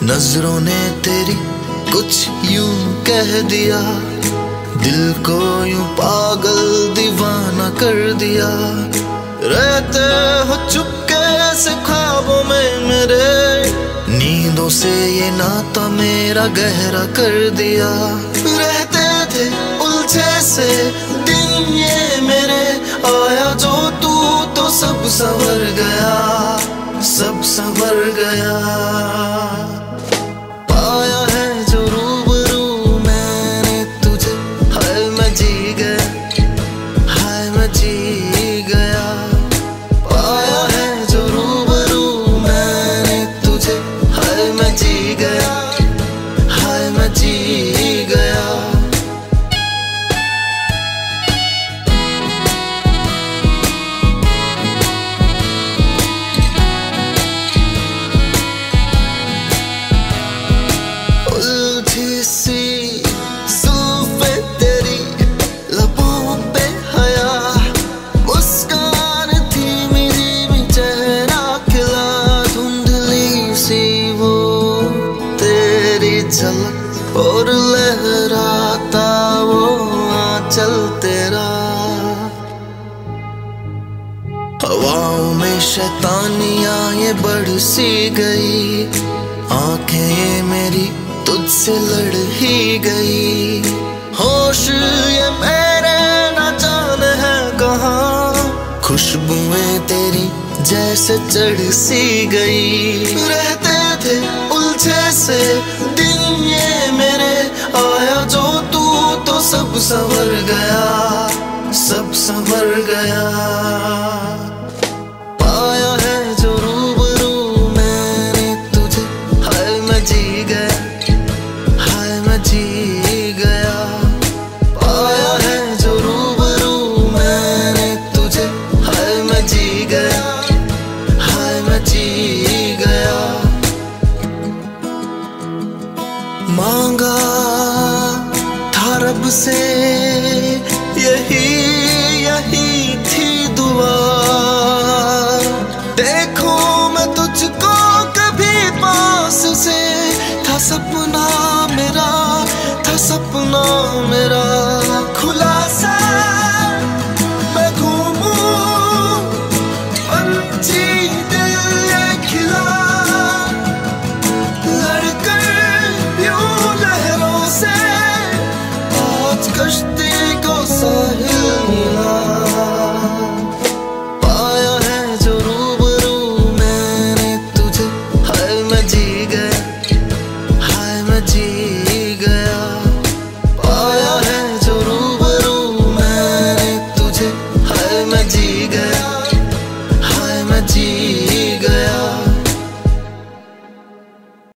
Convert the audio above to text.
नजरों ने तेरी कुछ यूं कह दिया, दिल को यूं पागल दीवाना कर दिया। रहते हो चुपके से ख्वाबों में मेरे, नींदों से ये नाता मेरा गहरा कर दिया। रहते थे उलझे से दिन ये मेरे, आया जो तू तो सब संवर गया, सब संवर गया। पाया है जो रूबरू मैंने तुझे, हाय मैं जी गया, हाय मैं जी गया। पाया है जो रूबरू मैंने तुझे, हाय मैं जी गया, हाय मैं जी गया। और लहराता वो आंचल तेरा, हवाओं में शैतानियां ये बढ़ सी गई, आंखें ये मेरी तुझसे लड़ ही गई। होश ये मेरे न जाने है कहाँ, खुशबुएं तेरी जैसे चढ़ सी गई। रहते थे उलझे से दिन ये मेरे, आया जो तू तो सब संवर गया, सब संवर गया। पाया है जो रूबरू मैंने तुझे, हाय मैं जी गया, हाय मैं जी गया। पाया है जो रूबरू मैंने तुझे, हाय मैं जी गया, हाय मैं जी गया। मांगा था रब से यही थी दुआ, देखो मैं तुझको कभी पास से। था सपना मेरा, था सपना मेरा, खुला सा मैं घूमूं, पंछी दिल ये खिला, कश्ती को साहिल मिला। पाया है जो रूबरू मैंने तुझे, हाय मैं जी गया, हाय मैं जी गया। पाया है जो रूबरू मैंने तुझे, हाय मैं जी गया, हाय मैं जी गया।